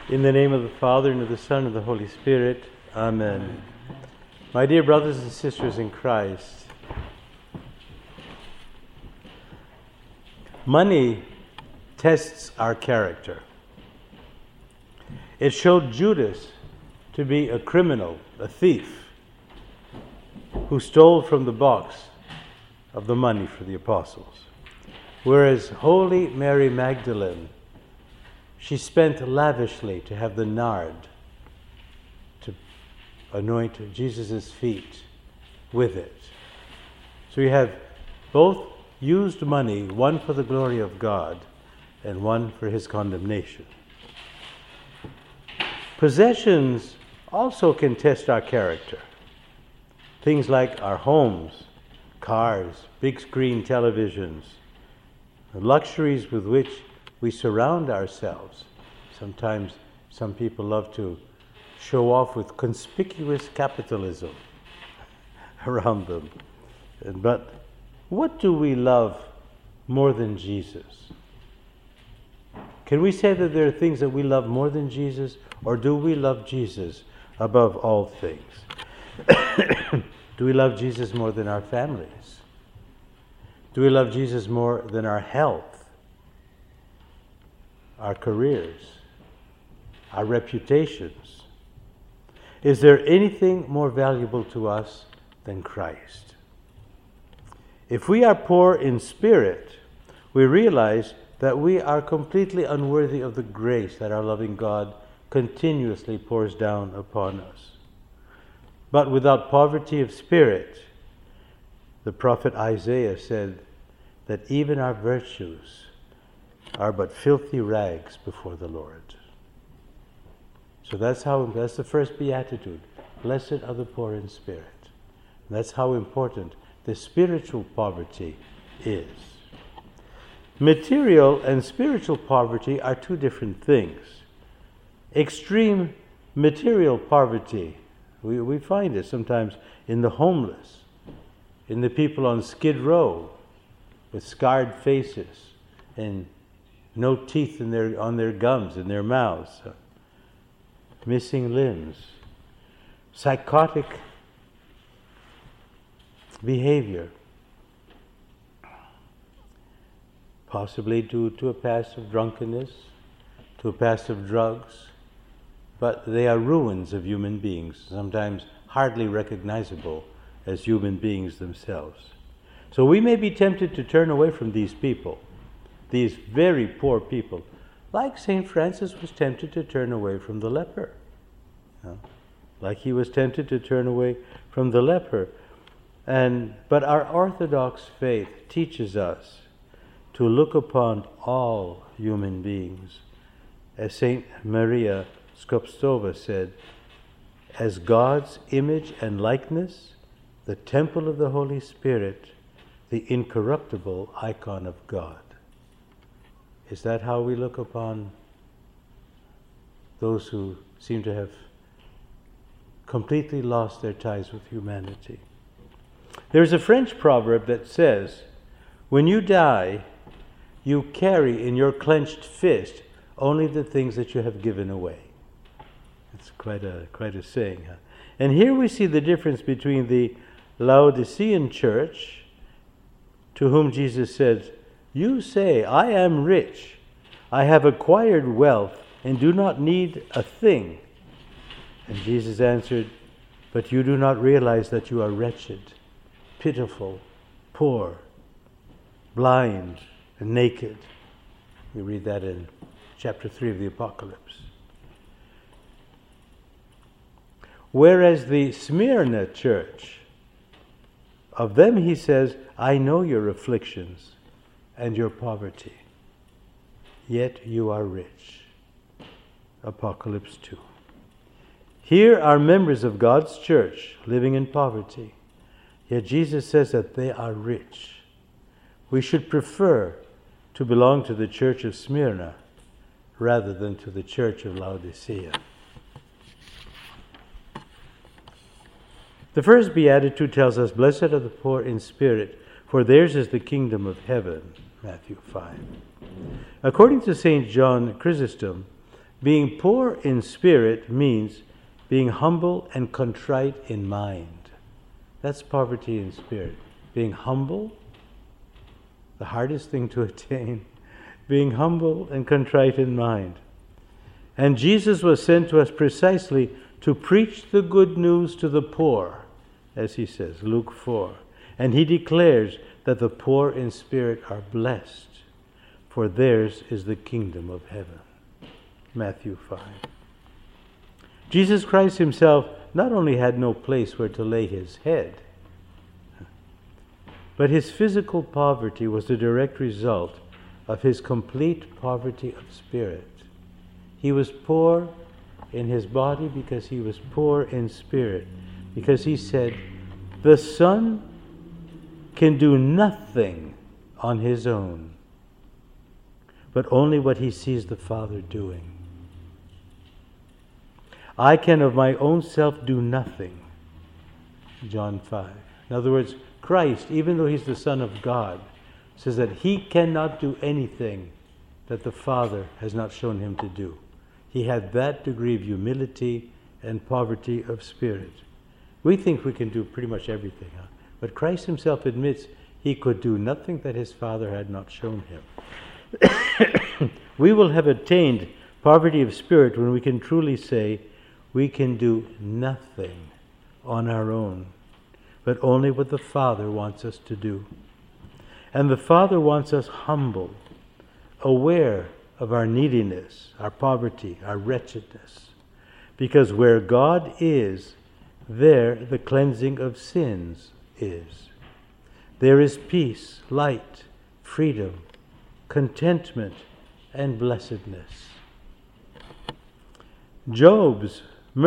In the name of the Father, and of the Son, and of the Holy Spirit. Amen. My dear brothers and sisters in Christ, money tests our character. It showed Judas to be a criminal, a thief, who stole from the box of the money for the apostles. Whereas Holy Mary Magdalene, she spent lavishly to have the nard to anoint Jesus' feet with it. So you have both used money, one for the glory of God and one for his condemnation. Possessions also can test our character. Things like our homes, cars, big screen televisions, the luxuries with which we surround ourselves. Sometimes some people love to show off with conspicuous capitalism around them. But what do we love more than Jesus? Can we say that there are things that we love more than Jesus, or do we love Jesus above all things? Do we love Jesus more than our families? Do we love Jesus more than our health, our careers, our reputations? Is there anything more valuable to us than Christ? If we are poor in spirit, we realize that we are completely unworthy of the grace that our loving God continuously pours down upon us. But without poverty of spirit, the prophet Isaiah said that even our virtues are but filthy rags before the Lord. So that's the first beatitude. Blessed are the poor in spirit. And that's how important the spiritual poverty is. Material and spiritual poverty are two different things. Extreme material poverty, we find it sometimes in the homeless, in the people on Skid Row with scarred faces and no teeth on their gums, in their mouths, missing limbs, psychotic behavior, possibly due to a past of drunkenness, to a past of drugs, but they are ruins of human beings, sometimes hardly recognizable as human beings themselves. So we may be tempted to turn away from these people, these very poor people, like St. Francis was tempted to turn away from the leper. Like he was tempted to turn away from the leper. But our Orthodox faith teaches us to look upon all human beings, as St. Maria Skopstova said, as God's image and likeness, the temple of the Holy Spirit, the incorruptible icon of God. Is that how we look upon those who seem to have completely lost their ties with humanity? There's a French proverb that says, when you die, you carry in your clenched fist only the things that you have given away. It's quite a saying. Huh? And here we see the difference between the Laodicean church, to whom Jesus said, you say, I am rich, I have acquired wealth, and do not need a thing. And Jesus answered, but you do not realize that you are wretched, pitiful, poor, blind, and naked. We read that in chapter 3 of the Apocalypse. Whereas the Smyrna church, of them he says, I know your afflictions and your poverty, yet you are rich. Apocalypse 2. Here are members of God's church living in poverty, yet Jesus says that they are rich. We should prefer to belong to the church of Smyrna rather than to the church of Laodicea. The first beatitude tells us, blessed are the poor in spirit, for theirs is the kingdom of heaven. Matthew 5. According to St. John Chrysostom, Being poor in spirit means being humble and contrite in mind. That's poverty in spirit. Being humble, the hardest thing to attain, being humble and contrite in mind. And Jesus was sent to us precisely to preach the good news to the poor, as he says, Luke 4. And he declares that the poor in spirit are blessed, for theirs is the kingdom of heaven. Matthew 5. Jesus Christ himself not only had no place where to lay his head, but his physical poverty was the direct result of his complete poverty of spirit. He was poor in his body because he was poor in spirit, because he said, the Son can do nothing on his own, but only what he sees the Father doing. I can of my own self do nothing. John 5. In other words, Christ, even though he's the Son of God, says that he cannot do anything that the Father has not shown him to do. He had that degree of humility and poverty of spirit. We think we can do pretty much everything, huh? But Christ himself admits he could do nothing that his Father had not shown him. We will have attained poverty of spirit when we can truly say we can do nothing on our own, but only what the Father wants us to do. And the Father wants us humble, aware of our neediness, our poverty, our wretchedness. Because where God is, there the cleansing of sins is. There is peace, light, freedom, contentment, and blessedness. Job's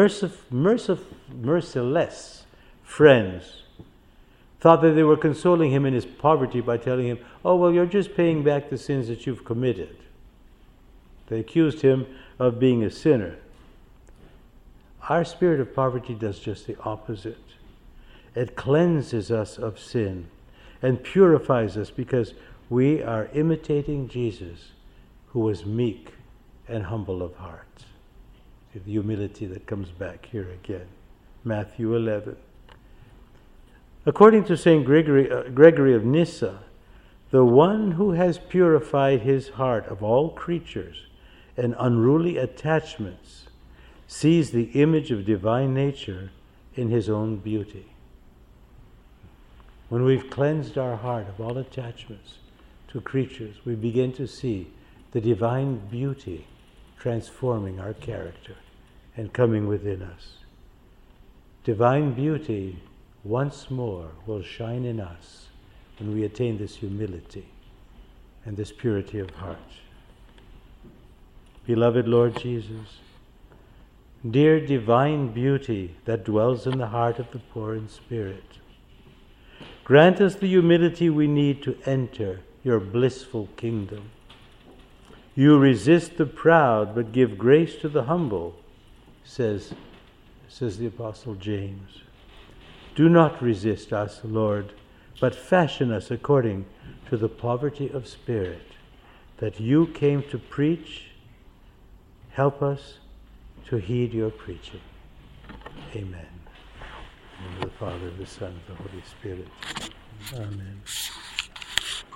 merciless friends thought that they were consoling him in his poverty by telling him, oh, well, you're just paying back the sins that you've committed. They accused him of being a sinner. Our spirit of poverty does just the opposite. It cleanses us of sin and purifies us because we are imitating Jesus, who was meek and humble of heart. The humility that comes back here again. Matthew 11. According to St. Gregory of Nyssa, the one who has purified his heart of all creatures and unruly attachments sees the image of divine nature in his own beauty. When we've cleansed our heart of all attachments to creatures, we begin to see the divine beauty transforming our character and coming within us. Divine beauty once more will shine in us when we attain this humility and this purity of heart. Beloved Lord Jesus, dear divine beauty that dwells in the heart of the poor in spirit, grant us the humility we need to enter your blissful kingdom. You resist the proud, but give grace to the humble, says the Apostle James. Do not resist us, Lord, but fashion us according to the poverty of spirit that you came to preach. Help us to heed your preaching. Amen. In the name of the Father, the Son, and the Holy Spirit. Amen.